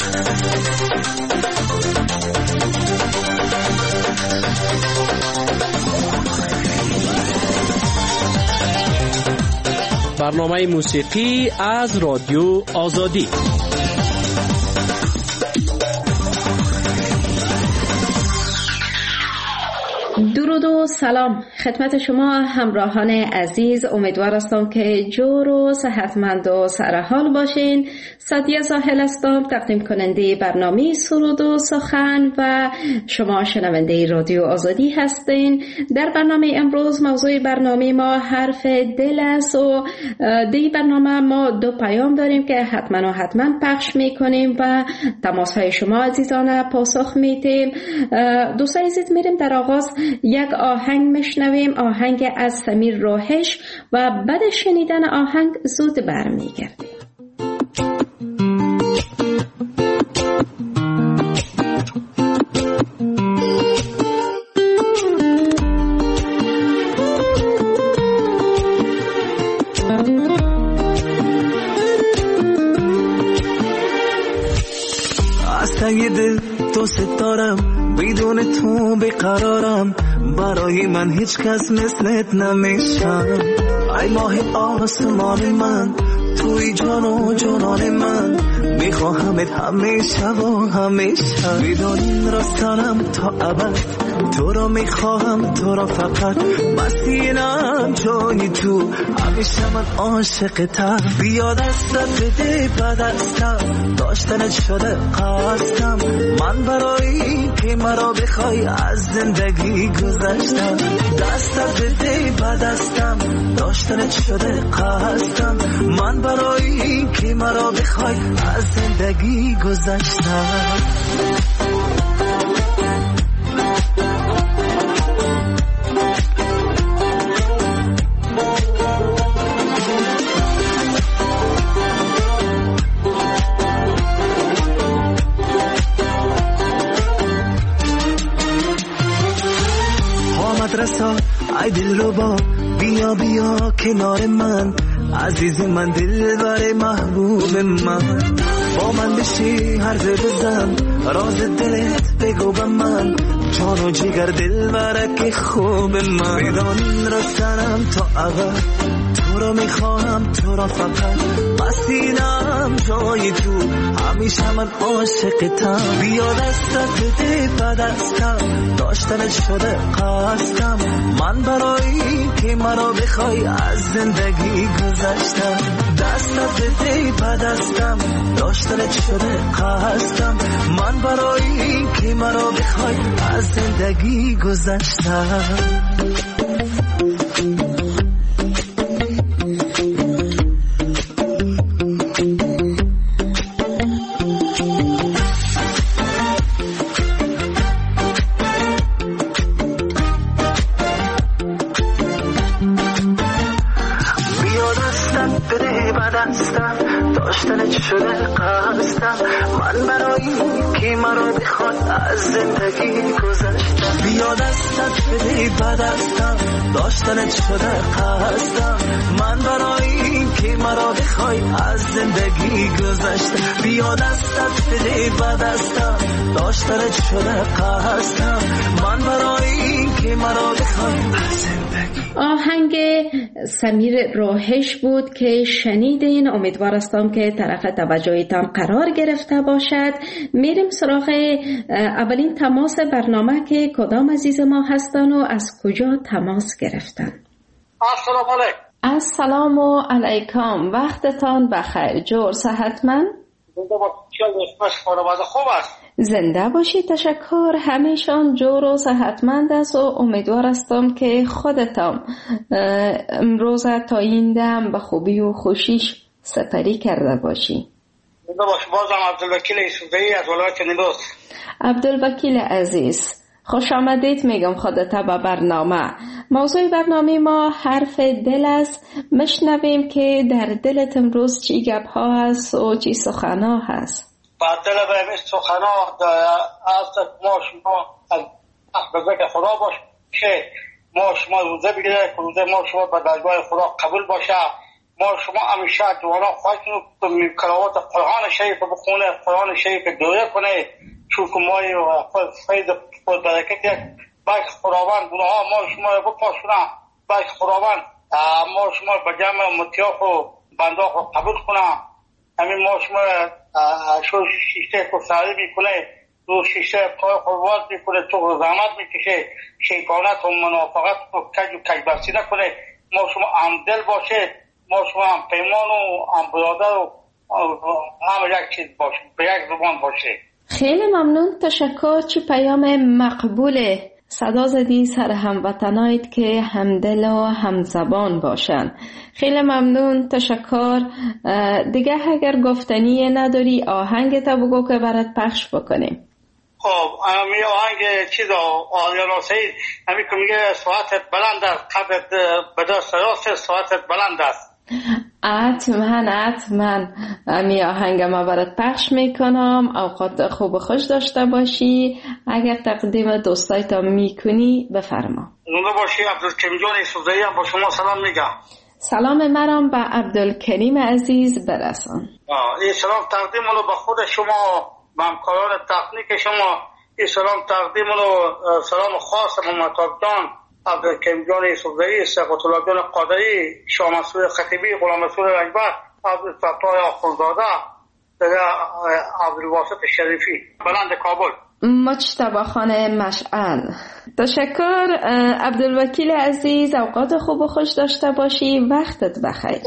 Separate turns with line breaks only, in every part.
برنامه موسیقی از رادیو آزادی.
درود و سلام خدمت شما همراهان عزیز. امیدوار هستم که جور و صحتمند و سرحال باشین. سعدیه زاهل هستم، تقدیم کننده برنامه سرود و سخن و شما شنونده رادیو آزادی هستین. در برنامه امروز موضوع برنامه ما حرف دل است و دی برنامه ما دو پیام داریم که حتما پخش میکنیم و تماس های شما عزیزان پاسخ میدیم. دوستان عزیز، میریم در آغاز یک آهنگ میشنویم، آهنگ از سمیر روحش، و بعد شنیدن آهنگ زود برمیگردیم.
از تنگ دل تو ستارم، بدون تو بیقرارم، برای من هیچ کس مثلت نمیشم. ای ماه آسمان من، توی جان و جانان من، میخواهمت همیشه و همیشه. بدون راستانم تا ابد، تو را میخواهم، تو را فقط، مسیرم جای تو، همیشه من عاشقتم. بیا دستت بده به دستم، داشتنت شده قصدم، من برای که مرا بخوای از زندگی گذشتم. دستت بده به دستم، داشتنت شده قصدم، من برای که مرا بخوای از زندگی گذشتم. رسا ای دل رو بیا بیا کنار من، عزیز من، دلبر محبوب من. با من بشی حرف بزن، راز دلت بگو به من، جان و جگر دلبرک خوب من. بدان رفتنم تا ابد، تو را میخواهم، تو را فقط، مسیرم جای تو، همیشه من عاشقتم. بیا دستت بده به دستم، داشتنت شده قصدم، من برای که مرا بخوای از زندگی گذشتم. دستت بده به دستم، داشتنت شده قصدم، من برای که مرا بخوای از زندگی گذشتم. داشتنت شده قصدم، من برای که مرا بخواد از زندگی گذشتم. بیا دستت بده به دستم، داشتنت شده قصدم، من برای که مرا بخوای از زندگی گذشتم. بیا دستت بده به دستم، داشتنت شده قصدم، من برای که مرا بخوای از زندگی.
آهنگ سمیر روحش بود که شنیدین. امیدوار هستم که طرف توجهتان قرار گرفته باشد. میریم سراغ اولین تماس برنامه که کدام عزیز ما هستن و از کجا تماس گرفتن.
السلام علیکم.
السلام علیکم، وقتتان بخیر، جور صحتمند؟
خوب است.
زنده باشید، تشکر. همیشان جور و صحتمند است و امیدوار هستم که خودتان امروز تا این دم به خوبی و خوشیش سپری کرده باشی.
زنده باش. بازم عبدالوکیل یوسفزئی از ولایت نیمروز.
عبدالوکیل عزیز، خوش آمدید میگم خودت به برنامه. موضوع برنامه ما حرف دل است. مشنویم که در دلت امروز چی گپ ها هست و چی سخنا هست.
با دل به سخنا از ما شما به ذکر خدا باش که ما شما روزه بگیره، روزه ما شما به درگاه خدا قبول باشه ما شما همیشه جوانا خواهد کنید کلاوات قرآن شریف بخونه، قرآن شریف دوره کنه، چون که ما فید برکت یک بایک خداوند گناه ما شما رو بپاشونه، بایک خداوند ما شما به جمع متیاف و بنداخ رو قبول کنه. همین ما شما شو شیشه کو ساری میکنه، رو شیشه پای خودواز میکنه، تو زحمت میکشه، شیطانت و منافقت و کج و کج برسی نکنه. ما شما همدل باشه، ما شما هم پیمان و هم برادر و هم یک چیز باشه، به یک زبان باشه.
خیلی ممنون، تشکر. چی پیام مقبوله. صدا زدی سر هموطنایت که همدل و همزبان باشن. خیلی ممنون، تشکر. دیگه اگر گفتنی نداری آهنگ تا بگو که برات پخش بکنیم.
خب امی آهنگ چیز آریانا سعید امی که میگه ساعتت بلند است، قبلت به دست راست ساعتت بلند است.
حتما امی آهنگ ما برات پخش میکنم. اوقات خوب و خوش داشته باشی. اگر تقدیم دوستایت میکنی بفرما.
زنده باشی. عبدالکریم جان یوسفزایی با شما سلام میگم.
سلام مرام به عبدالکریم عزیز برسان.
این سلام تقدیم رو به خود شما، به همکاران تکنیک شما. این سلام تقدیم رو سلام خاص به مطاب جان عبدالکریم جان یوسفزایی، سقط الله جان قادری، شاه منصور خطیبی، غلام رسول رنجبر، عبدالفتاح آخوندزاده، عبدالواسط شریفی، بلند کابل،
مجتبی خان مشعل. تشکر عبدالوکیل عزیز. اوقات خوب و خوش داشته باشی. وقتت بخیر.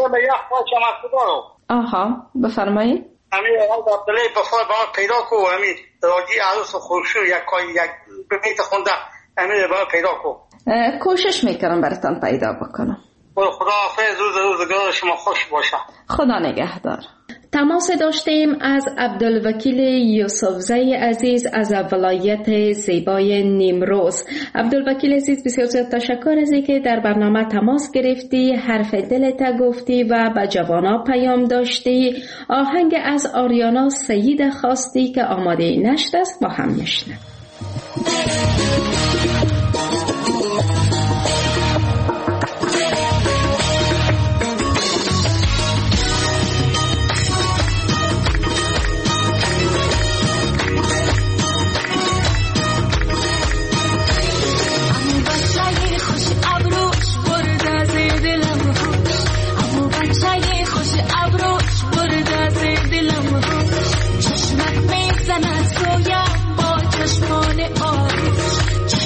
آها بفرمایید.
امیر عبدالله بفار با پیدا کو، امیر راجی عروس خوشو یک بیت خونده، امیر با پیدا کو.
کوشش میکنم براتون پیدا بکنم.
خدا حافظ. روزگار شما خوش باشه.
خدا نگهدار. تماس داشتیم از عبدالوکیل یوسفزایی عزیز از ولایت زیبای نیمروز. عبدالوکیل عزیز بسیار زیاد تشکر از اینکه در برنامه تماس گرفتی، حرف دلت گفتی و به جوانا پیام داشتی. آهنگ از آریانا سعید خواستی که آماده نشت است، با هم میشنویم.
چشمت میزند سویم با چشمان آروش،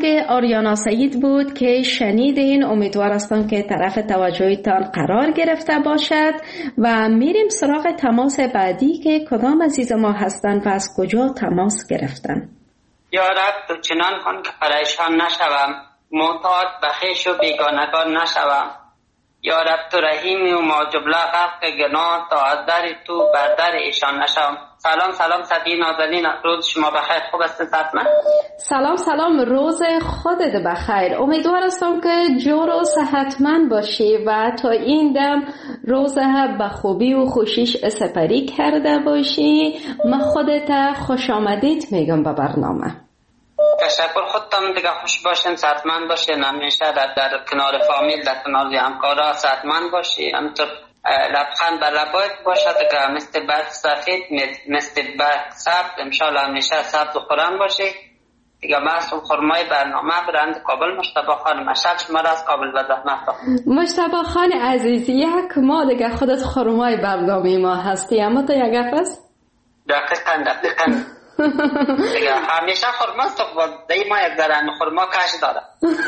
آهنگ آریانا سعید بود که شنیدین. امیدوار هستم که طرف توجهتان قرار گرفته باشد و میریم سراغ تماس بعدی که کدام عزیز ما هستن و از کجا تماس گرفتن.
یا رب تو چنان کن که پریشان نشوم، محتاج به خویش و بیگانگان نشوم. یا رب تو رحیمی و ما جمله غرق گناه، تا از در تو بر در ایشان نشوم. سلام صدی نازنین، روز شما بخیر. خوب است حتما؟
سلام، روز خودت بخیر. امیدوار هستم که جور و صحتمند باشی و تا این دم روز به خوبی و خوشیش سپری کرده باشی. من خودت خوش آمدید میگم به برنامه.
تشکر. خودتان دیگه خوش باشین، صحتمند باشین، همیشه در کنار فامیل، در کنار همکارا صحتمند باشی. همینطور لبخند بر لبایت باشد که مثل برف سفید، مثل برف سبز، انشالله همیشه سبز و خورم باشی. دیگه محصول خرمای برنامه برند کابل مجتبی خان مشهد شما را از کابل به زحمت.
مجتبی خان عزیز، یک ما دیگه خودت خرمای برنامه ما هستی، اما تو یک گپ است؟
دقیقاً دیگه همیشه خرماست، تو دی ما یک درم خرما کش داره.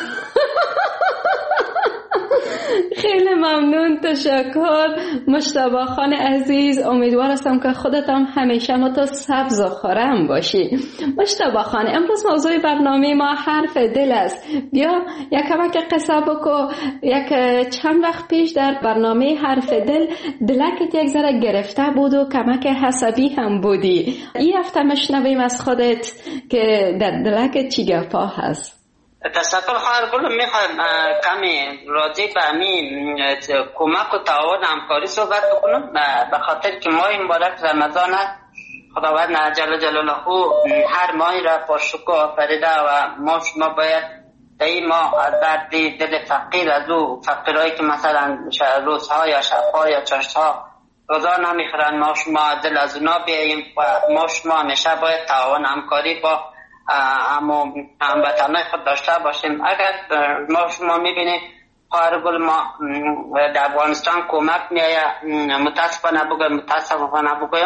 خیلی ممنون، تشکر مجتبی خان عزیز. امیدوار هستم که خودت هم همیشه ما تو سبز و خورم باشی. مجتبی خان، امروز موضوع برنامه ما حرف دل است. بیا یک کمک قصه بکو. یک چند وقت پیش در برنامه حرف دل دلکت یک ذره گرفته بود و کمک حسابی هم بودی. این هفته مشنویم از خودت که در دلکت چی گپا هست.
تشکر خواهر گل. میخوایم کمی راجع به همین کمک و تعاون همکاری صحبت بکنم، به خاطر که ماه مبارک رمضان است. خداوند جل جلاله هر ماهی را با شکر آفریده و ما شما باید این ماه از درد دل فقیر، از او فقیرایی که مثلا روزها یا شبها یا چاشتها روزا نمیخورن، ما شما دل از اونا بیاییم و ما شما همیشه باید تعاون همکاری با هموطنای خود داشته باشیم. اگر ما شما میبینید خواهر گل، ما در افغانستان کمک میآید، متاسفانه بگویم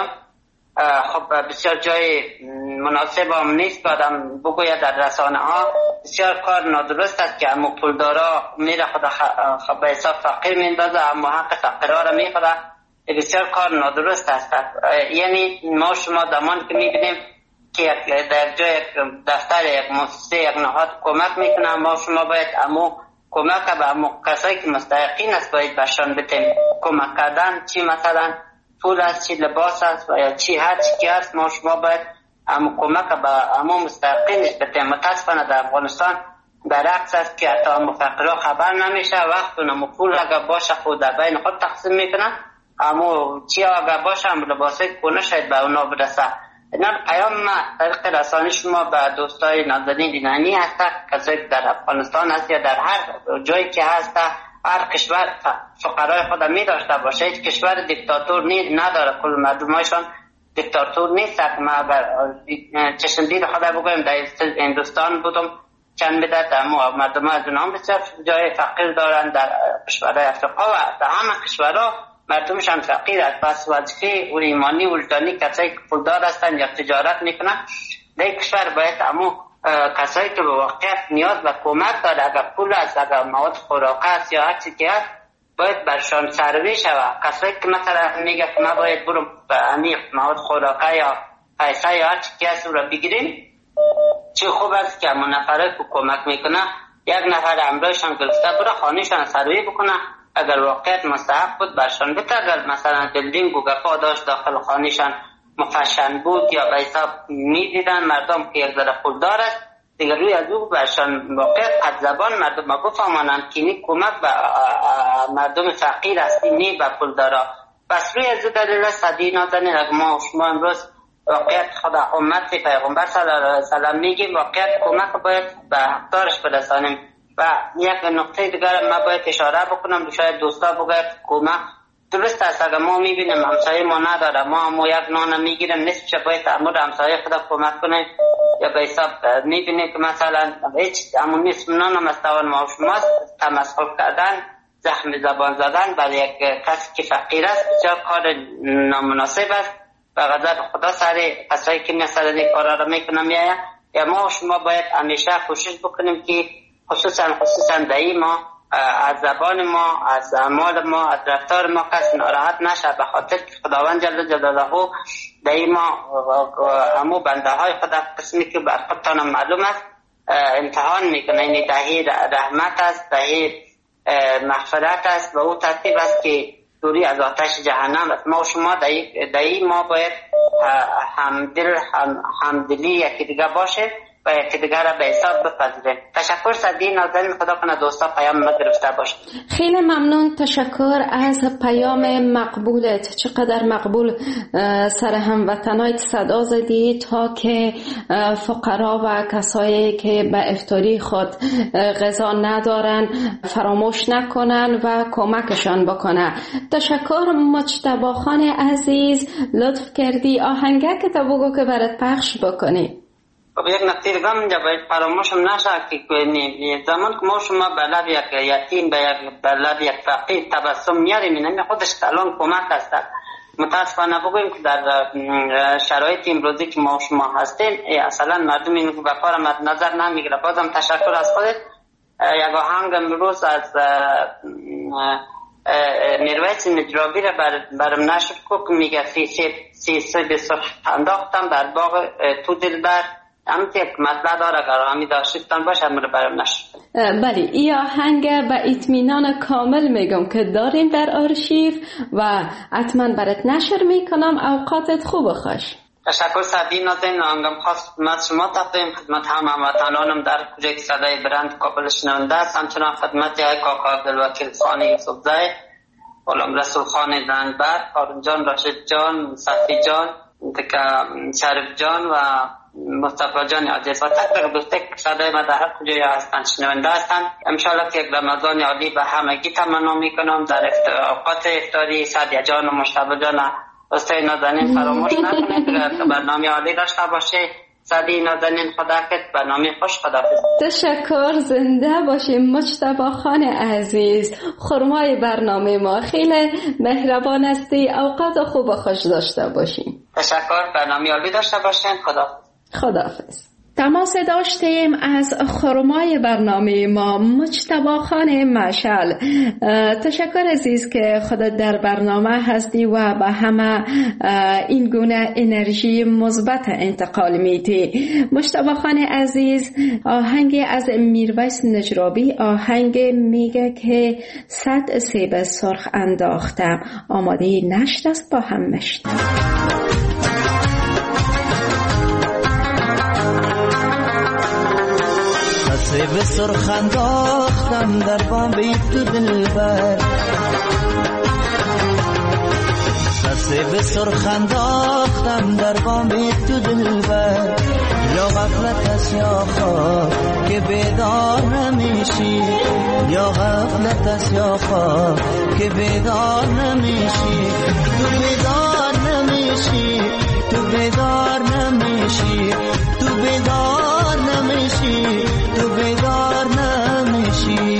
خب بسیار جای مناسب هم نیست که آدم بگوید در رسانه ها. بسیار کار نادرست است که امو پولدارا میره خود به حساب فقیر میندازه، اما حق فقیرها را میخوره. بسیار کار نادرست است. یعنی ما شما زمانی که میبینیم که در جای دفتر یک مؤسسه یک نهاد کمک میکنه، ما شما باید امو کمک به امو کسایی که مستحقین است باید بهشان بتیم. کمک کردن چی مثلا پول است، چی لباس است و یا چی هر چی که است، ما شما باید امو کمک به امو مستحقینش بتیم. متاسفانه در افغانستان برعکس است که حتی امو فقیرها خبر نمیشه. وقت امو پول اگر باشه خود در بین خود تقسیم میکنن، امو چی اگر باشه امو لباسای کنه شاید به اونا برسه. اینا پیام طریق رسانه شما به دوستای نازنین دینانی هست، کسایی که در افغانستان هست یا در هر جایی که هست، هر کشور فقرای خود می داشته باشه. هیچ کشور دیکتاتور نداره، کل مردمایشان دیکتاتور نیست. ما اگر چشم دید خود بگویم در هندوستان بودم چند مدت، اما مردم از اونها بسیار جای فقیر دارن در کشورهای افریقا و در همه کشورها مردمشان فقیر است. پس وظیفه و ایمانی وجدانی کسایی که پولدار هستند یا تجارت میکنن در کشور باید امو کسایی که به واقعیت نیاز به کمک داره، اگر پول است، اگر مواد خوراکه است یا هر چیزی که است، باید برشان سروی شود. کسایی که مثلا میگه که ما باید برم به عمیق مواد خوراکه یا پیسه یا هر چیزی که است رو بگیریم، چه خوب است که همون نفره که کمک میکنه یک نفر امرایشان گرفته بره خانهشان سروی بکنه. اگر واقعیت مستحق بود برشان بده. اگر مثلا بیلدینگ و گفا داشت داخل خانهشان مفشن بود یا به حساب میدیدن مردم که یک ذره پولدار است، دیگر روی از او برشان واقعیت قد زبان مردم ها بفهمانند که این کمک به مردم فقیر است، نی به پولدارا. پس روی از دلیل صدی نازنین اگر ما شما امروز واقعیت خدا امت پیغمبر صلی الله علیه وسلم میگیم واقعیت کمک باید به حقدارش برسانیم. و یک نقطه دیگر ما باید اشاره بکنم، شاید دوستا بگوید کمک درست است. اگر ما میبینیم همسایه ما نداره، ما یک نان میگیریم نصفش باید امور همسایه خدا کمک کنیم، یا به حساب میبینیم که مثلا هیچ امون نصف نان هم از توان ما شماست. تمسخر کردن، زخم زبان زدن برای یک کسی که فقیر است بسیار کار نامناسب است و غضب خدا سر کسایی که مثلا این کارا را میکنن میآید. ما شما باید همیشه کوشش بکنیم که خصوصا دایی ما از زبان ما، از اعمال ما، از رفتار ما کس ناراحت نشه، به خاطر که خداوند جل جلاله دایی ما همو بنده های خدا قسمی که بر خودتان معلوم است امتحان میکنه. این دهی رحمت است، دهی مغفرت است و او ترتیب است که دوری از آتش جهنم است. ما و شما دایی ما باید همدلی یکی دیگه باشه و یکی دیگر را به حساب بپذیریم. تشکر صدی نازنین، خدا کنه دوستا پیام ما گرفته باشه.
خیلی ممنون، تشکر از پیام مقبولت. چقدر مقبول سر هموطنایت صدا زدی تا که فقرا و کسایی که به افطاری خود غذا ندارن فراموش نکنن و کمکشان بکنه. تشکر مجتبی خان عزیز، لطف کردی آهنگه که تا بگو که برات پخش بکنی.
یک نکته دیگه اینجا باید فراموشم نشه که زمان که ما شما به لب یک یتیم به لب یک فقیر تبسم میاریم، این خودش الان کمک است. متاسفانه بگویم که در شرایط امروزی که ما شما هستیم اصلا مردم این به کار مد نظر نمیگیره. بازم تشکر از خودت. یک آهنگ امروز از میرویس نجرابی را برم نشر که میگه سی به سرخ انداختم در باغ تو دلبر. همتی یک مطلع داره اگر همی داشتیتان باشه همون رو برم نشر.
بله، این آهنگ به اطمینان کامل میگم که داریم در آرشیو و حتما برات نشر میکنم. اوقاتت خوب خوش.
تشکر سعدی نازنین. آهنگم خاص خدمت شما تقدیم خدمت هموطنانم در کجای که صدای برند کابل شنونده است. همچنان خدمت های کاکا عبدالوکیل خان یوسفزی، غلام رسول خان زنبر، هارون جان، راشد جان، صفی جان، شریف جان و مصطفی جان عزیز و تک دوسته که صدای ما در هر کجای هستند شنونده هستند. انشاءالله که یک رمضان عالی به همگی تمنا میکنم. در اوقات افطاری سعدیه جان و مجتبی جان دوستای نازنین فراموش نکنید که برنامه عالی داشته باشه. سعدی نازنین خدا کت برنامه خوش. خداحافظ.
تشکر، زنده باشیم مجتبی خان عزیز، خرمای برنامه ما. خیلی مهربان هستی. اوقات خوب و خوش داشته باشیم.
تشکر، برنامه عالی داشته باشین.
خداحافظ. تماس داشتیم از خرمای برنامه ما مجتبی خان مشعل. تشکر عزیز که خودت در برنامه هستی و به همه این گونه انرژی مثبت انتقال میدی. مجتبی خان عزیز، آهنگ از میرویس نجرابی، آهنگ میگه که 100 سیب سرخ انداختم. آماده نشت است، با هم مشت.
سیب سرخ انداختم در بام بیت تو دلبر، سیب سرخ انداختم در بام بیت تو دلبر. یا غفلت است یا خواب که بیدار نمیشی، یا غفلت است یا خواب که بیدار نمیشی. تو بیدار نمیشی، تو بیدار نمیشی، تو بیدار نمیشی، تو بیدار نمیشی.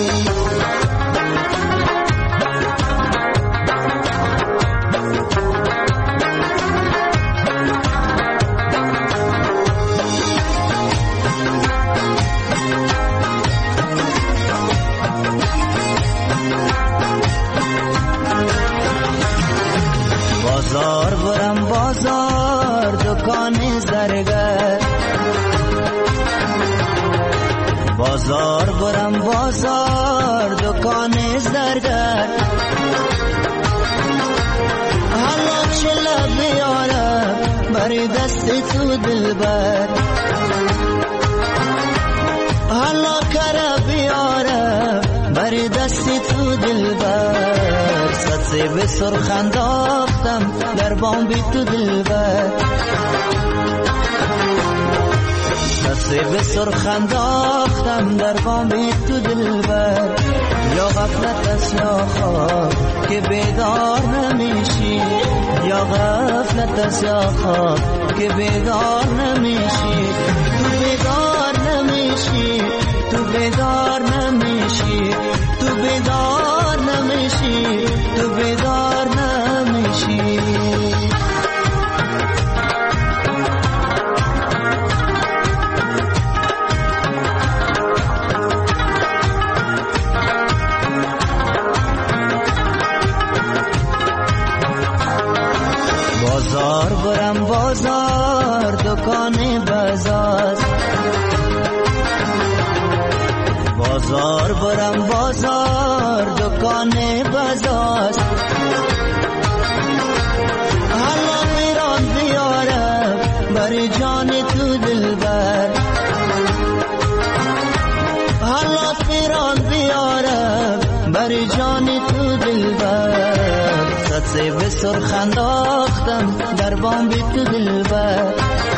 بازار برم بازار دکان زرگر، بازار برم بازار دکان زرگر. حالا چلا بیارم بری دست تو دلبر، حالا کرا بیارم بری دست تو دلبر. سیب سرخ انداختم در بام بی تو دلبر، سیب سرخ انداختم در بام بی تو دلبر. یا غفلت است یا خواب که بیدار نمیشی، یا غفلت است یا خواب که بیدار نمیشی. تو بیدار نمیشی، تو بیدار نمیشی، تو بیدار نمیشی، تو بیدار نمیشی. بازار برم بازار دکان بازار بازار برم بازار دکان بازار حالا میران بیارم بر جان تو دلبر حالا میران بیارم بر جان تو دلبر سطسه به سرخ انداختم در بام بی تو دلبر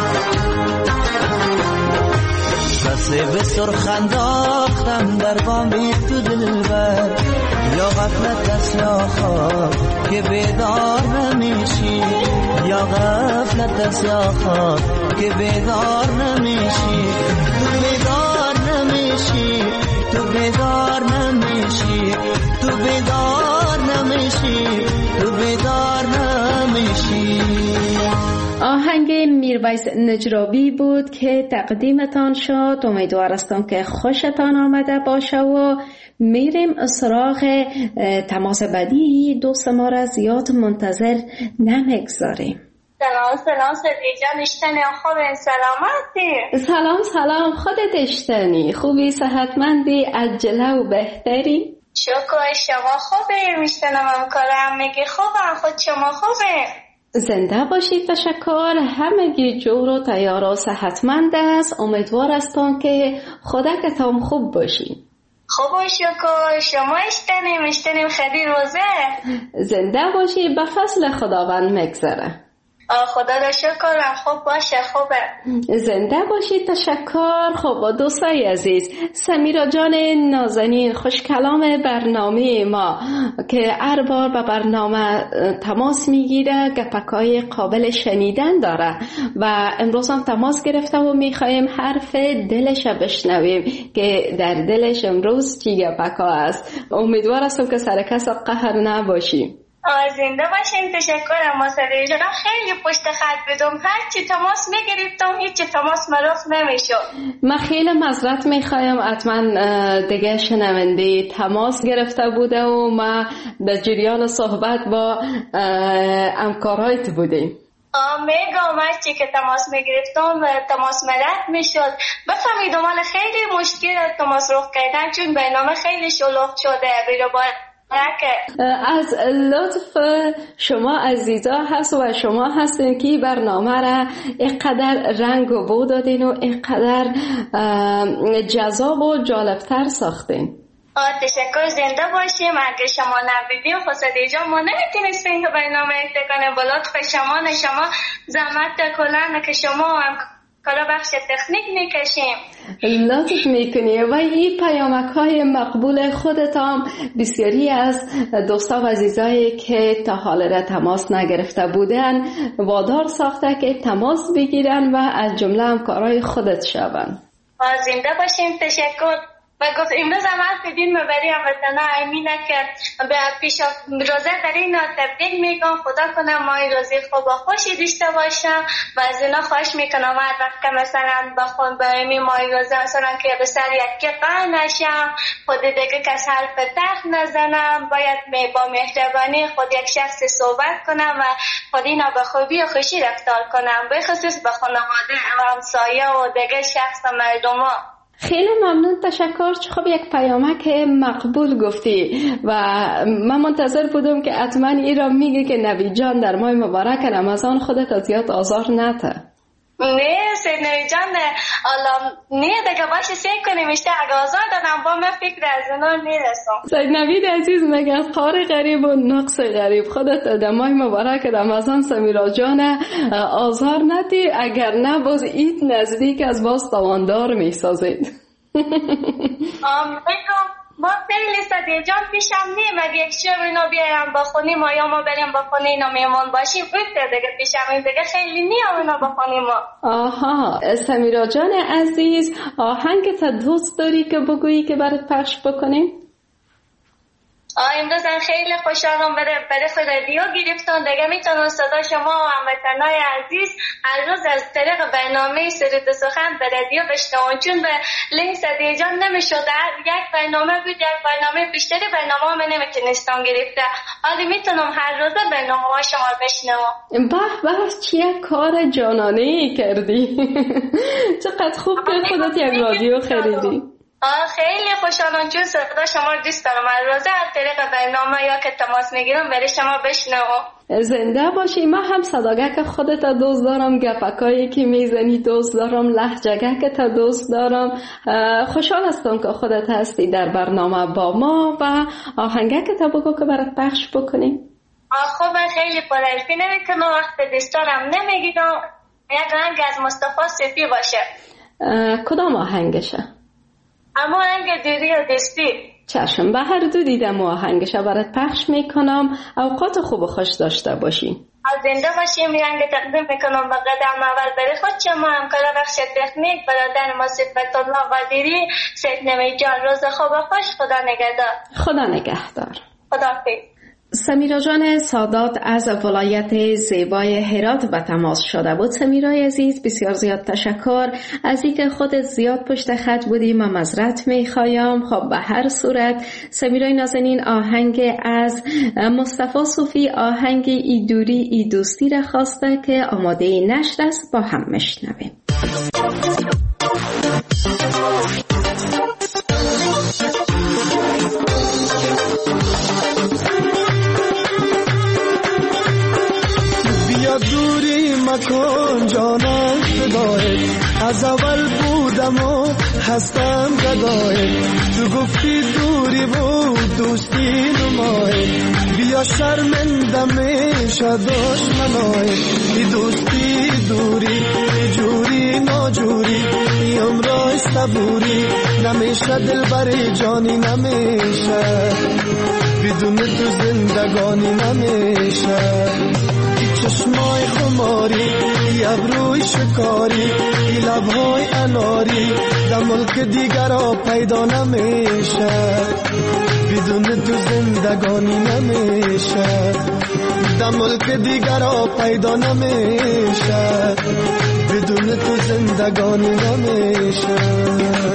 سطسه به سرخ انداختم در بام بی تو دلبر یا غفلت است یا خواب که بیدار نمیشی یا غفلت است یا خواب که بیدار نمیشی تو بیدار نمیشی تو بیدار نمیشی تو بیدار نمیشی تو بیدار نمیشی.
آهنگ میرویس نجرابی بود که تقدیمتان شد. امیدوار هستم که خوشتان آمده باشه و میریم سراغ تماس بعدی. دوست ما را زیاد منتظر نمیگذاریم.
سلام صدیق جان، اشتنی خوبه؟ سلامتی؟
سلام خودت اشتنی؟ خوبی؟ صحتمندی؟ عجله و بهتری؟
شکر. شما خوبه؟ میشتنم کارم میگی خوبم، خود شما خوبه؟
زنده باشید. تشکر. همگی جور و تیار و صحتمند است. امیدوار هستم که خودتان خوب باشید.
خوب و شکر. شما اشتنیم خیلی روزه.
زنده باشید. به فضل خداوند مگذره.
خدا را شکر. خوب باشه. خوبه.
زنده باشید. تشکر. خب دوستای عزیز، سمیرا جان نازنین خوش کلام برنامه ما که هر بار به برنامه تماس میگیره، گپکای قابل شنیدن داره و امروز هم تماس گرفته و میخوایم حرف دلش بشنویم که در دلش امروز چی گپکا است. امیدوار هستم که سر کس قهر نباشیم.
زنده باشین. تشکرم. مصدر جان خیلی پشت خط بدم، هرچی تماس میگرفتم هیچی تماس مرخ نمیشد.
من خیلی معذرت میخوایم، حتما دیگه شنونده تماس گرفته بوده و ما در جریان صحبت با همکارایت بودیم.
میگم هرچی که تماس میگرفتم تماس مرد میشد. بفهمیدم حالا خیلی مشکل تماس رخ کردن چون برنامه خیلی شلوغ شده. بیرو باید
از لطف شما عزیزا هست و شما هستین که برنامه را اینقدر رنگ و بو دادین و اینقدر جذاب و جالبتر ساختین.
تشکر. زنده باشیم. اگه شما نبودیم خصوصی جا ما نمیتونستیم که برنامه اتکنه. بلاد خوش شما زحمت کلن که شما هم کارا بخش تکنیک میکشیم.
لطف میکنی و این پیامک های مقبول خودت هم بسیاری از دوستا و عزیزایی که تا حال را تماس نگرفته بودن وادار ساخته که تماس بگیرن و از جمله همکارای خودت شون.
زنده باشیم. تشکر. و گفت امروز عمل بدین مبری هموطنه امینه که به پیش روزه در این تبدیل میگم. خدا کنم مای روزی خوب و خوشی داشته باشم و از اینا خواهش میکنم هر وقت که مثلا بخون به امی مای روزه مثلا که به سر یکی قای نشم، خود دیگه کس حرف تخت نزنم، باید با مهربانی خود یک شخص صحبت کنم و خود اینا به خوبی و خوشی رفتار کنم، به خصوص به خانواده و همسایه و دیگه شخص و مردم ها.
خیلی ممنون. تشکر. خب یک پیامک مقبول گفتی و من منتظر بودم که حتما این را میگه که نوید جان در ماه مبارک رمضان خودت از زیاد آزار نده.
نه سید نوید جان نه دیگه باشه سیر کنیم اشته اگه آزار دادم با من فکر از اونا میرسم.
سید نوید عزیز مگه قار غریب و نقص غریب خودت در ماه مبارک رمضان سمیرا جان آزار ندی، اگر نه باز ایت نزدیک از باز تواندار میسازید.
ما خیلی صدیق جان پیشم نیم اگه یک شب اینا بیارم بخونیم و یا ما بریم بخونیم اینا میمون باشیم بوده دیگه پیشم این دیگه خیلی نیم اینا بخونیم ما.
آها سمیرا جان عزیز آهنگ تا دوست داری که بگویی که برات پخش بکنیم؟
امروز خیلی خوشحالم برای خود رادیو گرفتم دیگه. میتونم صدا شما و هموطنای عزیز هر روز از طریق برنامه سرود سخن به رادیو بشنوم، چون به لینک صدیجان نمیشد. یک برنامه بود، یک برنامه بیشتری برنامه من نمیتونستم گرفته. حالا میتونم هر روز برنامه شما بشنوم.
به چه کار جانانه‌ای کردی. چقدر خوب که خودت یک رادیو خریدی.
خیلی خوشحالم چون صدا شما رو دوست دارم. هر روز از طریق برنامه یا که تماس میگیرم برای شما بشنوم.
زنده باشی. من هم صداگه که خودت دوست دارم، گپکایی که میزنی دوست دارم، لهجه‌گه که تا دوست دارم. خوشحال هستم که خودت هستی در برنامه با ما و آهنگه که تا بگو که برات پخش بکنیم.
خب من خیلی پرحرفی نمیکنم، وقت دوستارم نمیگیرم. یک آهنگ از مصطفی صوفی باشه.
کدام آهنگشه؟
اما آهنگ دوری و دوستی.
چشم، به هر دو دیدم آهنگش برات پخش میکنم. اوقات خوب و خوش داشته باشی.
زنده باشیم. آهنگ تقدیم میکنم به قدم اول برای خود شما همکار بخش تکنیک برادر ما صفت الله قادری. سید جان روز خوب و خوش. خدا نگهدار.
خدا نگهدار.
خداحافظ.
سمیرا جان سادات از ولایت زیبای هرات به تماس شده بود. سمیرای عزیز بسیار زیاد تشکر از اینکه خودت زیاد پشت خط بودی. من معذرت میخوایم. خب به هر صورت سمیرای نازنین آهنگ از مصطفی صوفی، آهنگ ای دوری ای دوستی را خواسته که آماده نشر است. با هم میشنویم.
دوری مکن جانم فدای، از اول بودم و هستم گدای. تو گفتی دوری بود دوستی نمای، بیا شرمنده میشه دشمنای. ای دوستی دوری ای جوری ناجوری، ای عمرای صبوری نمیشه دل بری جانی نمیشه، بدون تو زندگانی نمیشه. چشمای خماری، ای ابروی شکاری، ای لبهای اناری، در ملک دیگر ها پیدا نمیشه، بدون تو زندگانی نمیشه، در ملک دیگر ها پیدا نمیشه، بدون تو زندگانی نمیشه.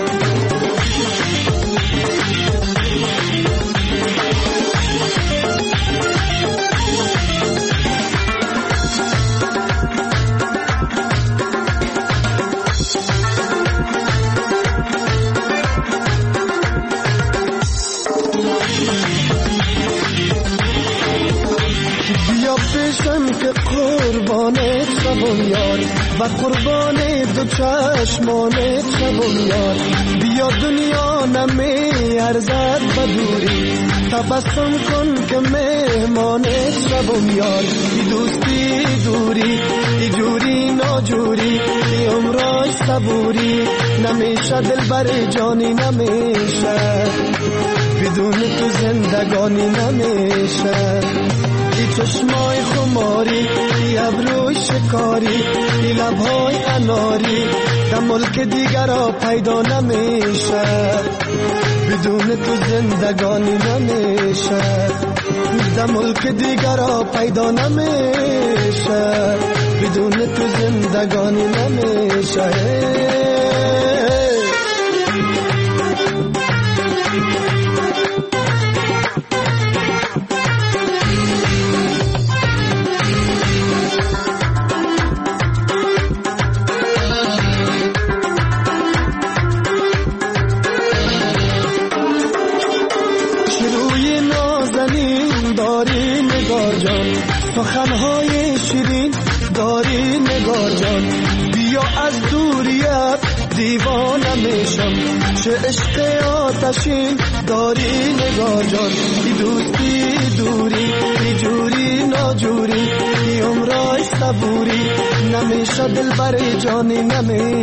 که قربانت شبم یار و قربان دو چشمانت شبم یار. بیا دنیا نمی ارزد بدوری، تبسم کن که مهمانت شبم یار. ای دوستی دوری ای جوری ناجوری، ای عمرای صبوری نمیشه دل بر جانی نمیشه، بدون تو زندگانی نمیشه. ای چشمای خماری، ای ابروی شکاری، ای لبهای اناری، در ملک دیگر ها پیدا نمیشه، بدون تو زندگانی نمیشه، در ملک دیگر ها پیدا نمیشه، بدون تو زندگانی نمیشه. سخنهای شیرین داری نگار جان، بیا از دوریت دیوانه میشم، چه عشق آتشین داری نگار جان. ای دوستی دوری ای جوری ناجوری، ای عمرای صبوری نمیشه دل بر جانی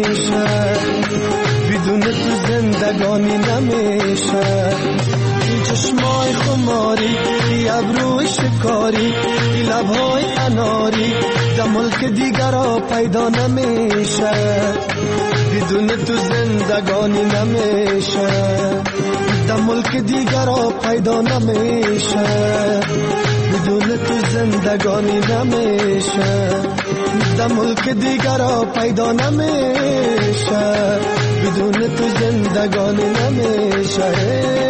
نمیشه، بدون تو زندگانی نمیشه. چشمای خماری، ای ابروی شکاری، ای لبهای اناری، در ملک دیگر را پیدا نمیشه، بدون تو زندگانی نمیشه، در ملک دیگر را پیدا نمیشه، بدون تو زندگانی نمیشه، در ملک دیگر را پیدا نمیشه، بدون تو زندگانی نمیشه.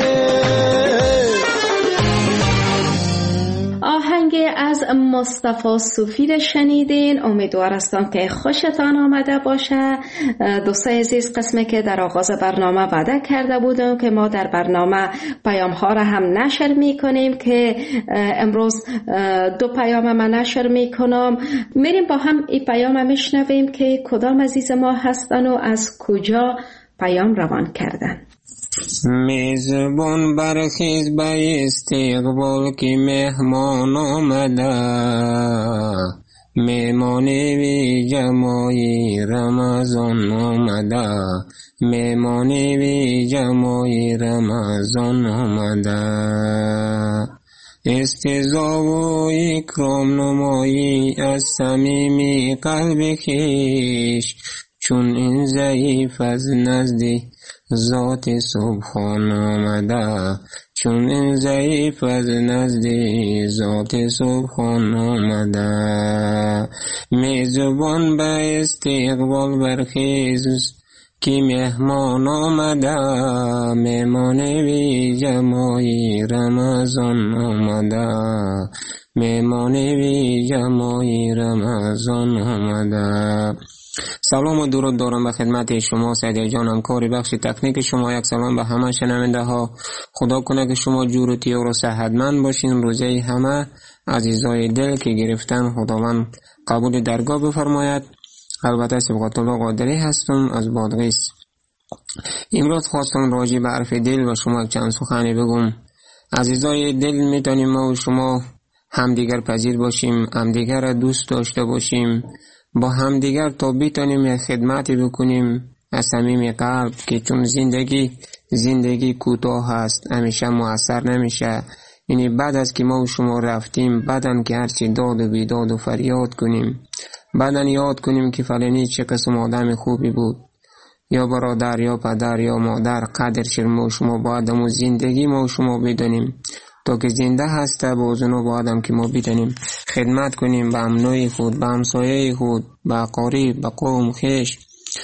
آهنگ از مصطفی صوفی شنیدین. امیدوار هستم که خوشتان آمده باشه. دوستای عزیز، قسمی که در آغاز برنامه وعده کرده بودم که ما در برنامه پیام ها را هم نشر می کنیم که امروز 2 پیام من نشر می کنم. میریم با هم این پیام میشنویم که کدام عزیز ما هستن و از کجا پیام روان کردن.
میزبان برخیز به استقبال که مهمان آمده، مهمانی وی جمعی رمضان آمده، مهمانی وی جمعی رمضان آمده، استضاء و اکرام نمایی از صمیم قلب خویش، چون این ضعیف از نزدی ذات سبحان آمده، چون این ضعیف از نزدی ذات سبحان آمده، میزبان به استقبال برخیز که مهمان آمده، مهمان وی جمعی رمضان آمده، مهمان وی جمعی رمضان آمده. سلام و درود دارم به خدمت شما سعید جانم، کاری بخش تکنیک شما. یک سلام به همه شنونده ها. خدا کنه که شما جور و تیار و صحتمند باشین. روزه همه عزیزای دل که گرفتن خداوند قبول درگاه بفرماید. البته صبغت الله قادری هستم از بادغیس. امروز خواستم راجع به حرف دل و شما چند سخنی بگم. عزیزای دل، میتونیم ما و شما همدیگر پذیر باشیم، همدیگر را دوست داشته باشیم، با همدیگر تا بتونیم یک خدمتی بکنیم از صمیم قلب، که چون زندگی کوتاه هست، همیشه مؤثر نمیشه. یعنی بعد از که ما و شما رفتیم، بعدن که هرچی داد و بیداد و فریاد کنیم، بعدن یاد کنیم که فلانی چه قسم آدم خوبی بود، یا برادر یا پدر یا مادر، قدرش ما و شما باید همون زندگی ما و شما بدونیم. تا که زنده هسته بازونو باید که ما بدونیم خدمت کنیم به امنوی خود، به همسایه خود، به قریب، به قوم خویش،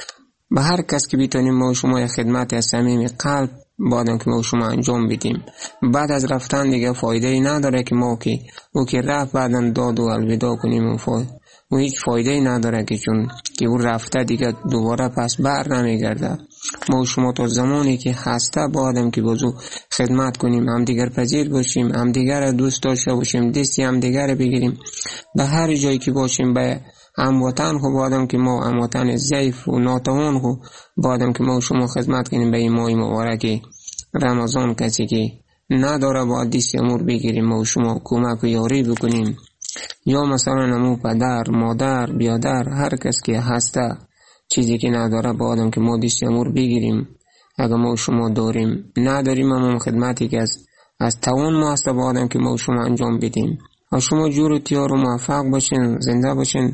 به هر کس که بتونیم ما و شما یک خدمت از صمیم قلب باید که ما و شما انجام بدیم. بعد از رفتن دیگه فایده ای نداره که ما که او که رفت بعدن داد و الوداع کنیم و هیچ فایده ای نداره، که چون که او رفته دیگه دوباره پس بر نمیگرده. ما و شما تا زمانی که هسته بادم که بازو خدمت کنیم، هم دیگر پذیر باشیم، هم دیگر دوست داشته باشیم، دستی هم دیگر بگیریم، به هر جایی که باشیم به هموطن خو بادم که ما هموطن ضعیف و ناتوان خو بادم که ما و شما خدمت کنیم به این ماه مبارک رمضان. کسی که نداره باید دستی امور بگیریم، ما و شما کمک و یاری بکنیم. یا مثلا نمو پدر، مادر، بیادر، هر کس که هسته چیزی که نداره باید که ما دستی امور بگیریم. اگر ما و شما داریم، نداریم همون خدمتی که از توان ما هسته باید که ما و شما انجام بدیم. و شما جور و تیار و موفق باشین، زنده باشین.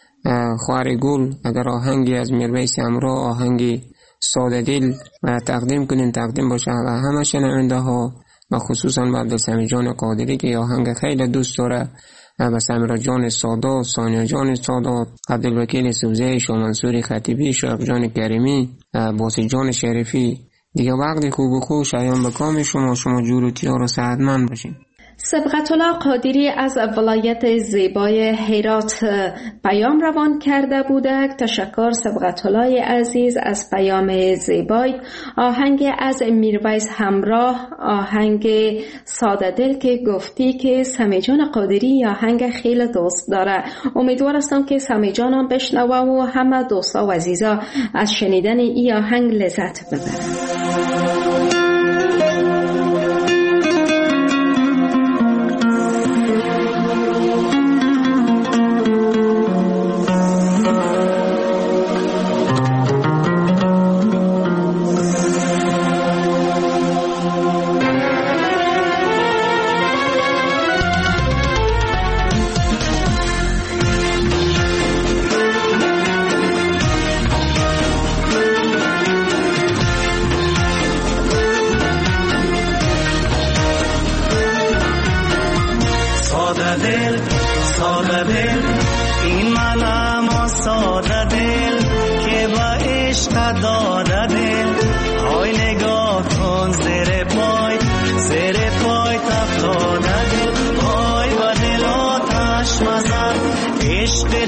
خواهر گل، اگر آهنگی از میرویس امرا، آهنگی ساده دل تقدیم کنین، تقدیم باشه و همه شنونده ها و خصوصا به عبدالسمیع جان قادری که آهنگ خیلی دوست داره، و سمیرا جان سادات، ثانیه جان سادات، عبدالوکیل سوزه، شاه منصور خطیبی، شاه جان کریمی، باسی جان شریفی. دیگه وقت خوب و خوش ایام به کام شما جور و تیار و صحتمند باشین.
صبغت الله قادری از ولایت زیبای هرات پیام روان کرده بودک. تشکر صبغت الله عزیز از پیام زیبای. آهنگ از میرویس همراه، آهنگ ساده دل که گفتی که سمیع جان قادری آهنگ خیلی دوست داره. امیدوار هستم که سمیع جان هم بشنوه و همه دوستا و عزیزا از شنیدن این آهنگ لذت ببرن.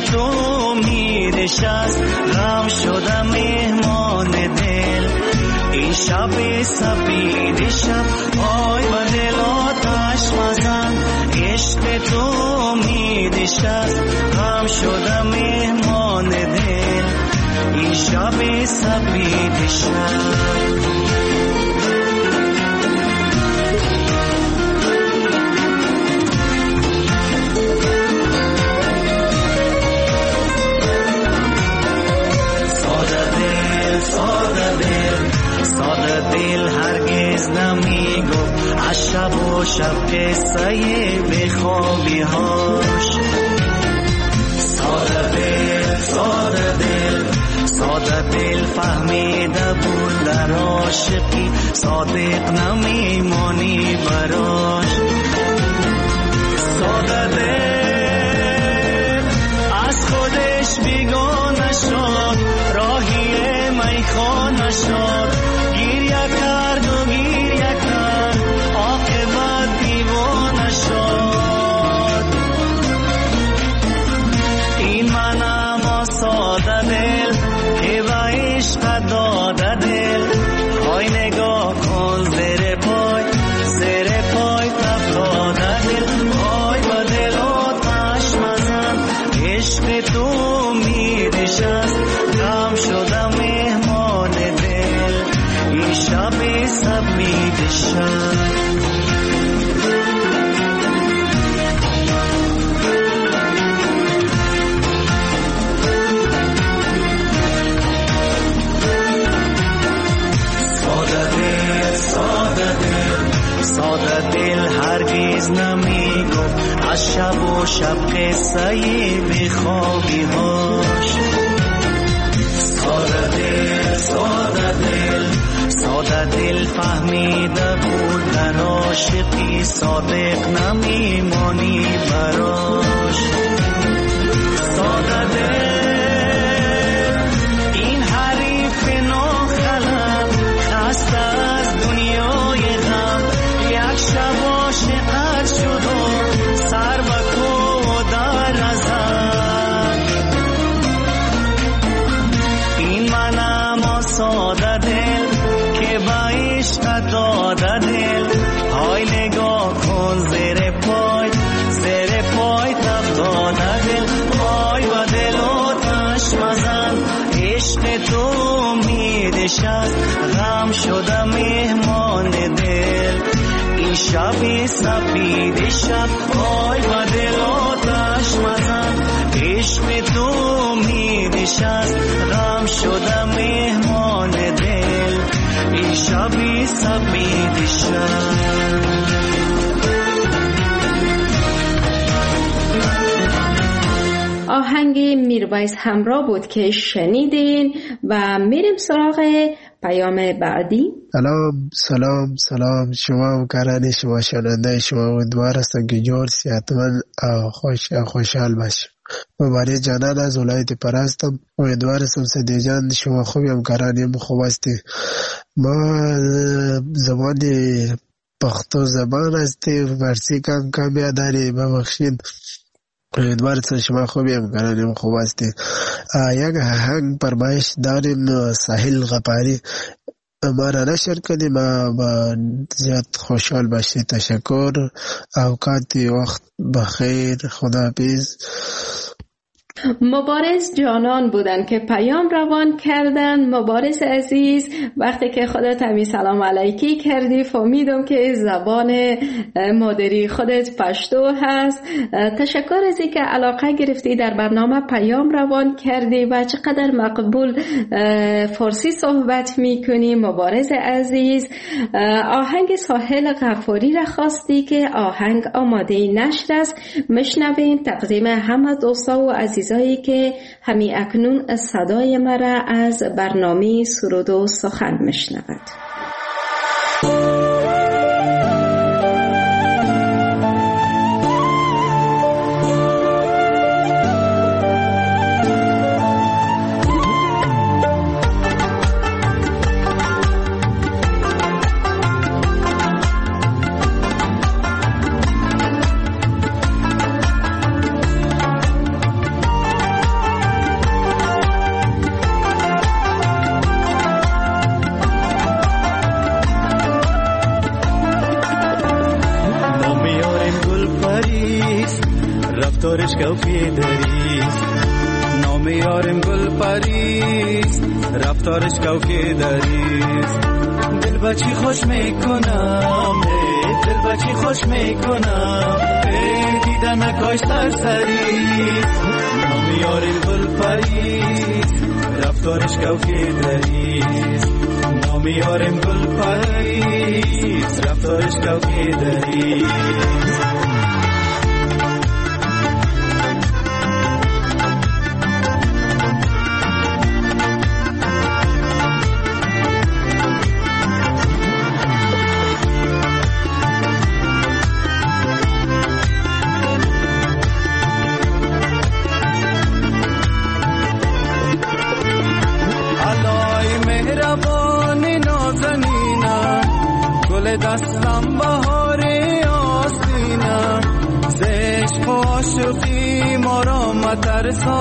تو می‌نشست غم شدم مهمان دل این شب سپید شب آی و دل آتش مزن عشق تو می‌نشست غم شدم مهمان دل این شب سپید شب ساده دل هرگز نمیگو از شب و شب قصه بخوابی هاش ساده دل فهمیده بود در عاشقی صادق نمیمانی براش ساده دل از خودش بیگانه شد راهی میخانه شد گریه کرد عاقبت دیوانه شد این منم ساده دل که به عشق داده دل های نگاه کن زیر پای تفتاده دل های با دل آتش مزن عشق تو می‌نشست غم شدم مهمان دل این شب سپید شب ساده دل هرگز نمیگو از شب و شب قصه بخوابی هاش ساده دل فهمیده بود در عاشقی صادق نمیمانی براش ساده دل این حریف ناخلم خسته از دنیای غم یک شب عاشقت شد و سر بکو در ازد این منم ساده دل که با عشق داده دل های نگاه کن زیر پای تفتاده دل های و دل آتش مزن عشق تو می‌نشست غم شده مهمان دل این شب سپید شب های و دل آتش مزن عشق تو می‌نشست غم شده مهمان دل این شب سپید شب
آهنگ میرویس همراه بود که شنیدین و میریم سراغ پیام بعدی.
سلام شما و کرانی شما شنونده شما امیدوار هستم که جور صحتمند خوشحال باشید. مبارک جانان از ولایت پر هستم. امیدوار هستم صدی جان شما خوبی هم کرانی هم خوب هستی. ما زبان پختو زبان هستی فارسی کم یاداری ببخشید. امیدوار هستم شما خوبی هم کرانی هم خوب هستی. یک آهنگ پرمایش داریم ساحل غفاری ما را نشر کنیم با زیاد خوشحال باشید. تشکر. اوقات وقت بخیر. خداحافظ.
مبارز جانان بودن که پیام روان کردن. مبارز عزیز وقتی که خودت همی سلام علیکی کردی فهمیدم که زبان مادری خودت پشتو هست. تشکر از اینکه علاقه گرفتی در برنامه پیام روان کردی و چقدر مقبول فارسی صحبت میکنی. مبارز عزیز آهنگ ساحل غفاری را خواستی که آهنگ آماده نشر است. مشنوین تقدیم همه دوستا و عزیزایی که همی اکنون صدای مرا از برنامه سرود و سخن مشنود.
کوکی دریست نام یارم گل پریست رفتارش کوکی دریست دل بچی خوش میکنم دل بچی خوش میکنم دیدن نکاش سرسریست نام یارم گل پریست رفتارش کوکی دریست نام یارم گل پریست رفتارش کوکی دریست دستم بهار آستینم زشق و عاشقی ما را مترسان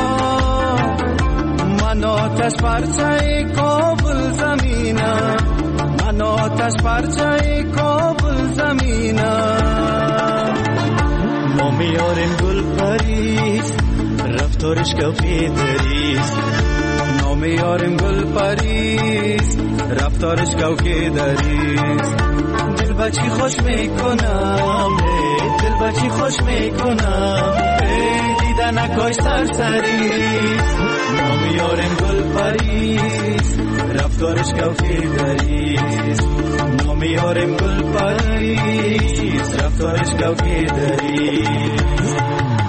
من آتش پرچه کابل زمینم من آتش پرچه کابل زمینم ما میاریم گل پریست رفتارش کافی دریست نام یارم گل پریست رفتارش کوکی دریست دل بچی خوش میکنم دل بچی خوش میکنم دیدن نکاش سرسریست نام یارم گل پریست رفتارش کوکی دریست نام یارم گل پریست رفتارش کوکی دریست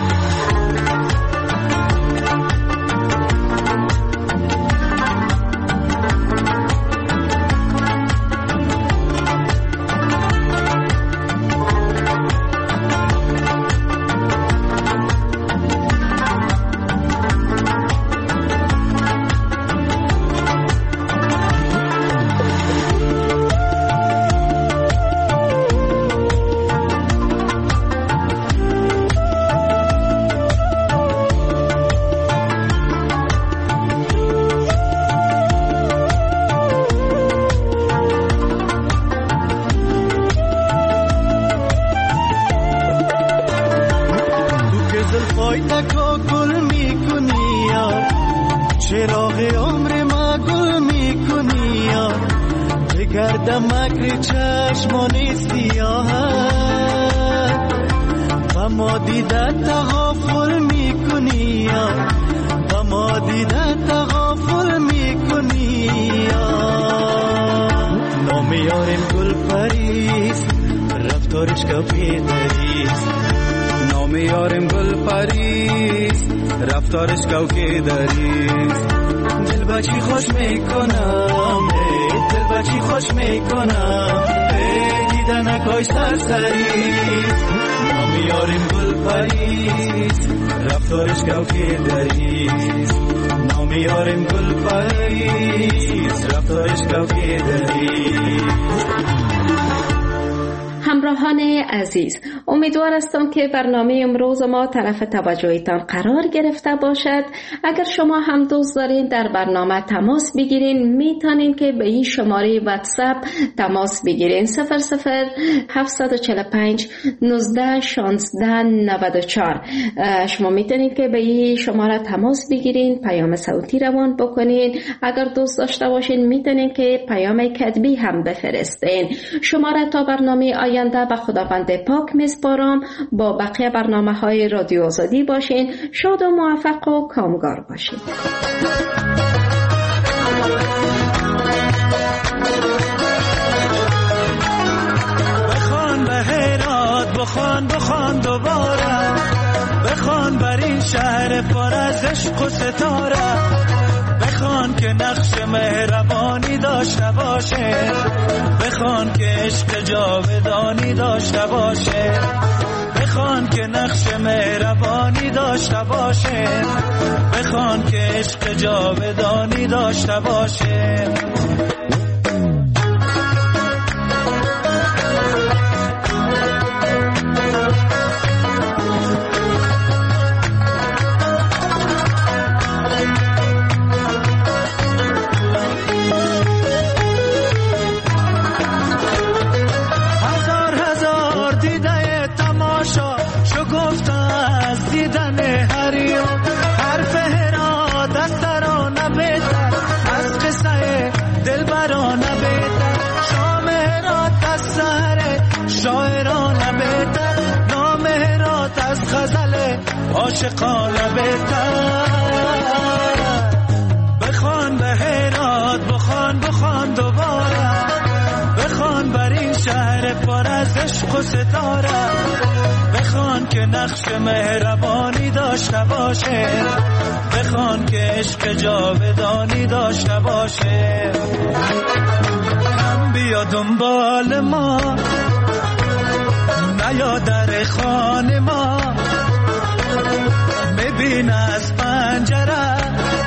رفتارش کوکی دریست دل بچی خوش میکنم دل بچی خوش میکنم دیدن نکاش سرسریست نام یارم گل پریست رفتارش کوکی دریست نام یارم گل پریست رفتارش کوکی دریست
همراهان عزیز، امیدوار هستم که برنامه امروز ما طرف توجهتان قرار گرفته باشد. اگر شما هم دوست دارین در برنامه تماس بگیرین، میتونین که به این شماره واتساپ تماس بگیرین 00745 19 16 94. شما میتونین که به این شماره تماس بگیرین، پیام صوتی روان بکنین. اگر دوست داشته باشین میتونین که پیام کتبی هم بفرستین. شماره تا برنامه آینده به خداوند پاک میسپارم. با بقیه برنامه‌های رادیو آزادی باشین. شاد و موفق و کامگار باشین.
بخوان به هرات، بخوان دوباره، بخوان بر این شهر پر از عشق و ستاره، بخوان که نقش مهربانی داشته باشه، بخوان که عشق جاودانی داشته باشه، بخوان که نقش مهربانی داشته باشه، بخوان که عشق جاودانی داشته باشه. شگفت از دیده عاشقانه بهتر. بخوان به هرات، بخوان دوباره، بخوان بر این شهر پر از عشق و ستاره، بخوان که نقش مهربانی داشته باشه، بخوان که عشق جاودانی داشته باشه. هم بیا دنبال ما، نیا در خانه ما، میبین از پنجره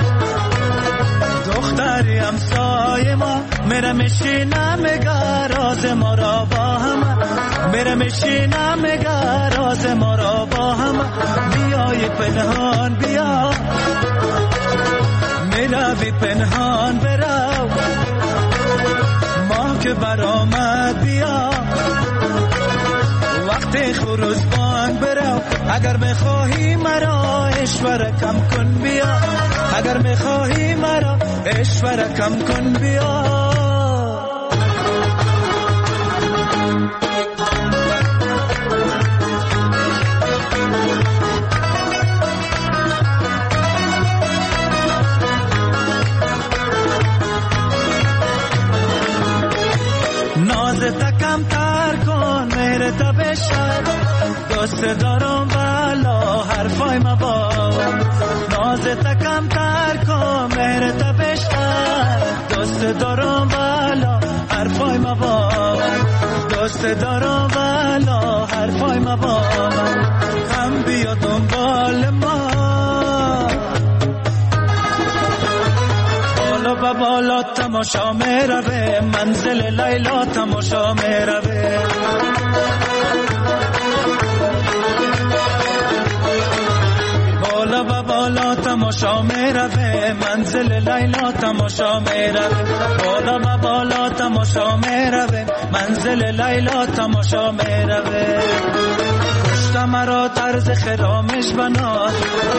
دختری همسایه ما، میره میشینه میگه راز ما را با هم، میره میشینه میگه راز ما را با هم. بیای پنهان بیا، میروی پنهان برو، ماه که برآمد بیا، وقت خروج بانگ برو. اگر میخواهی مرا اشوره کم کن بیا، اگر میخواهی مرا اشوره کم کن بیا. نازت کم تر کن، مهرت بشر، دوست دارم والا حرفای مباد. نازت کم تر کن، مهرت بشر، دوست دارم والا حرفای مباد، دوست دارم والا حرفای مباد. هم بیا دنبال ما، بالا و بالا تماشا میروه، منزل لیلا تماشا میروه. بالا و بالا تماشا میروه، منزل لیلا تماشا میروه. بالا و بالا تماشا میروه، منزل لیلا تماشا میروه. کشت مرا طرز خرامش بناد،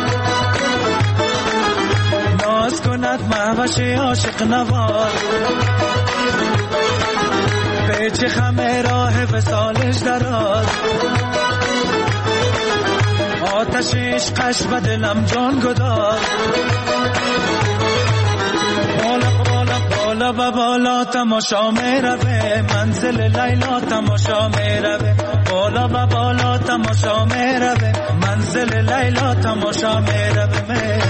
ناز کند مهوش عاشق نواز، پیچ خمه راه وصالش دراز، آتش عشقش به دلم جان گداز. بالا و بالا تماشا میروه، منزل لیلا تماشا میروه. بالا و بالا تماشا میروه، منزل لیلا تماشا میروه.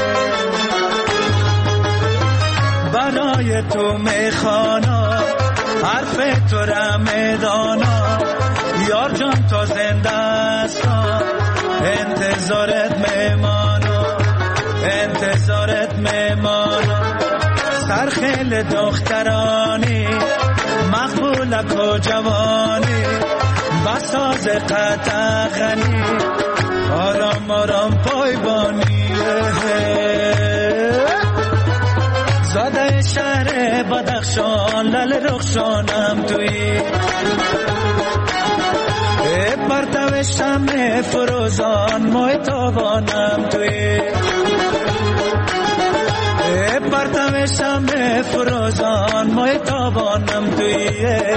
برای تو میخوانا حرف تو را میدانا، یار جان تو زنده هستم، انتظارت میمانا، انتظارت میمانا. سرخیل دخترانی مقبولک و جوانی، بساز قطع غنی آرام آرام پایبانی. زاده شهر بدخشان لل رخشانم توی، پرتو شمع فروزان مای تابانم توی، پرتو شمع فروزان مای تابانم توی.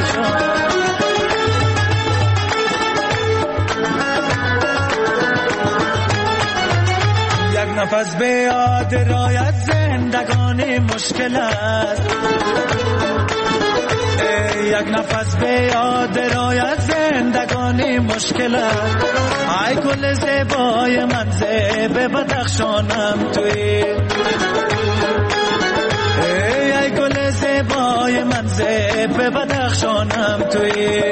یک نفس به یاد رایت زندگانی مشکل است، یک نفس به یاد رایت زندگانی مشکل است. ای گل زیبای من زیب بدخشانم توی، ای گل زیبای من زیب بدخشانم توی.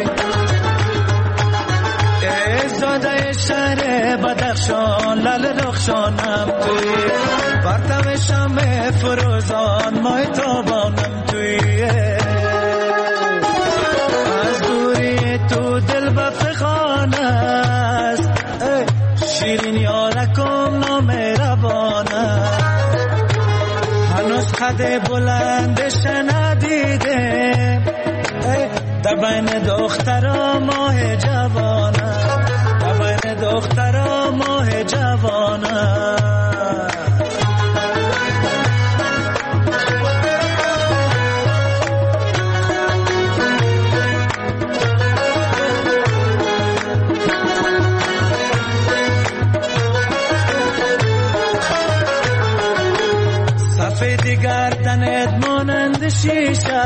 زاده شهر بدخشان لل رخشانم توی، پرتو شمع فروزان مای تابانم توی. از دوری تو دل بفخان است، شیرین یارکم نامهربان است. هنوز قد بلندش ندیده، در بین دخترا ماه جوانه، در بین دخترا ماه جوانه. دیگر تنت مانند شیشه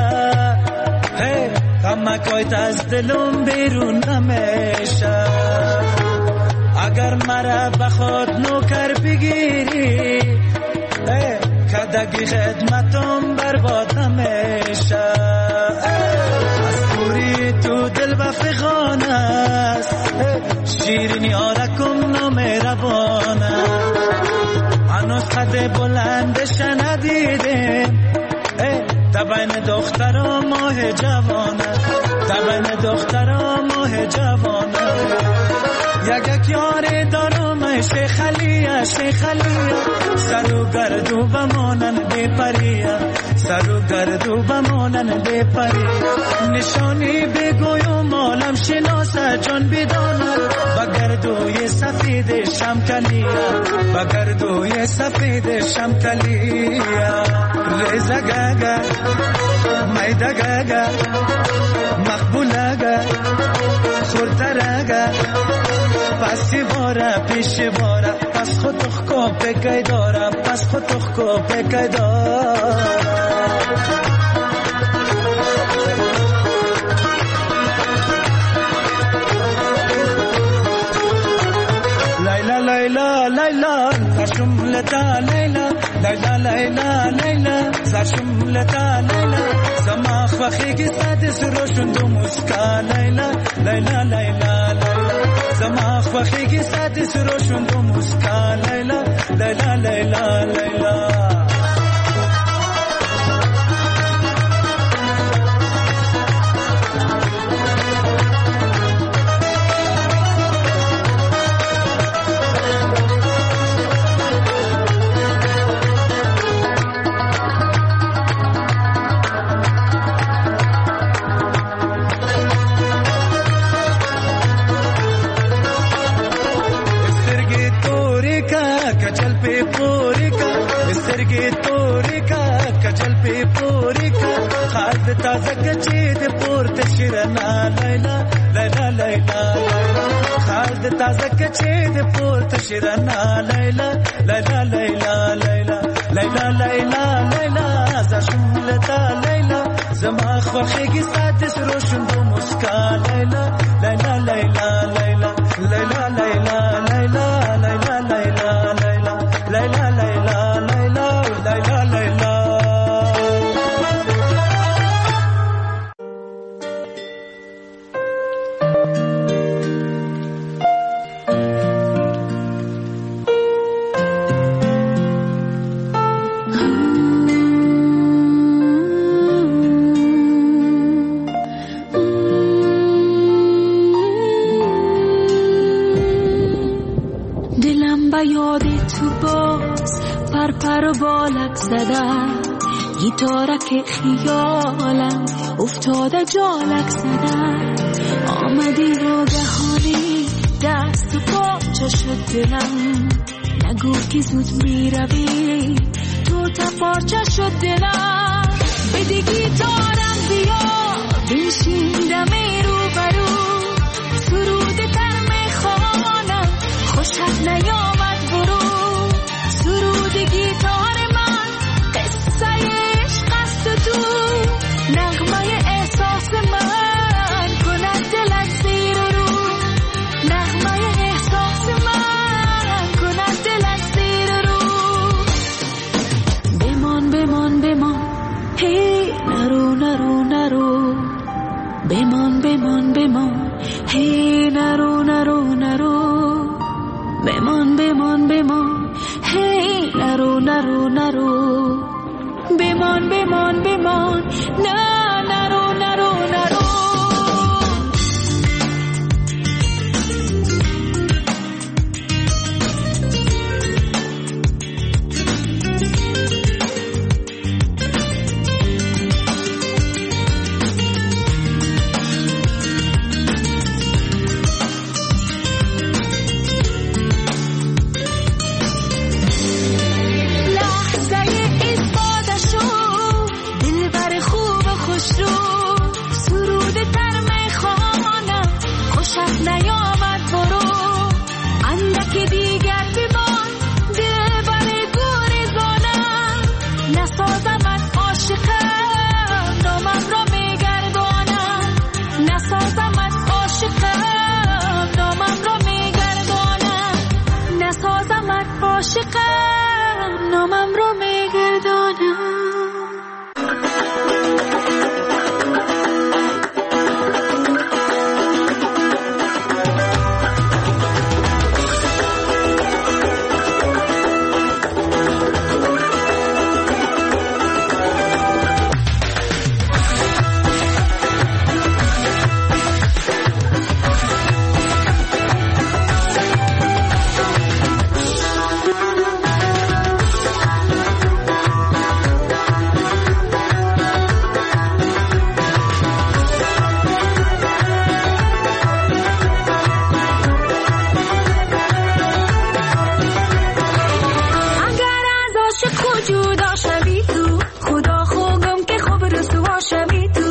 غمکایت از دلم بیرون نمیشه اگر مرا بخواد نوکر بگیری کدگی خدمتم برباد نمیشه از دوری تو دل بفغان است شیرینی آرکم نامهربانه هنوز قد بلندش ندیدیم تبین دختر و ماه جوانه تبین دختر و ماه جوانه یک یاری دارم شیخ علیه سر و گردو بمانن بپریه سر و گردو بمانن بپریه نشانی بگویم عالم شناسه جان بداند بگردوی سفید شمکلیه بگردوی سفید شمکلیه ریزه گگه میده گگه مقبوله گه خورتره پسی باره پیش باره پس خودخ کو بگی دارم پس خودخ کو بگی دارم لیلا لیلا زرشملتا لیلا لیلا لیلا لیلا زرشملتا لیلا زماخ وخیگی سادس روشن دو مسکا لیلا لیلا لیلا لیلا زماخ وخیگی سادس روشن دو مسکا لیلا لیلا لیلا لیلا تازه کچی د پورته شیرنا لیلا لیلا لیلا خالد تازه کچی د پورته شیرنا لیلا لیلا لیلا لیلا لیلا لیلا لیلا زشملتا لیلا زما خوخیگی سادس روشن دو مسکا لیلا لیلا لیلا لیلا لیلا لیلا لیلا لیلا لیلا لیلا لیلا لیلا لیلا لیلا لیلا
گیتارک خیالم افتاده جالک زدن آمدی ناگهانی دست و پاچه شد دلم نگو که زود میروی تو تپارچه شد دلم بدی گیتارم بیا بنشین دمی رو برو سرود تر میخوانم خوشت نیامد برو سرود گیتار من قصه تو نغمه احساس من کند دلت زیر رو نغمه احساس من کند دلت زیر رو بمان بمان بمان هی نرو نرو نرو بمان بمان بمان هی نرو نرو نرو بمان بمان بمان هی نرو نرو نرو بمان بمان بمان نه نرو نرو نرو جدا شوی تو خدا خوگم که خوب رسوا شوی تو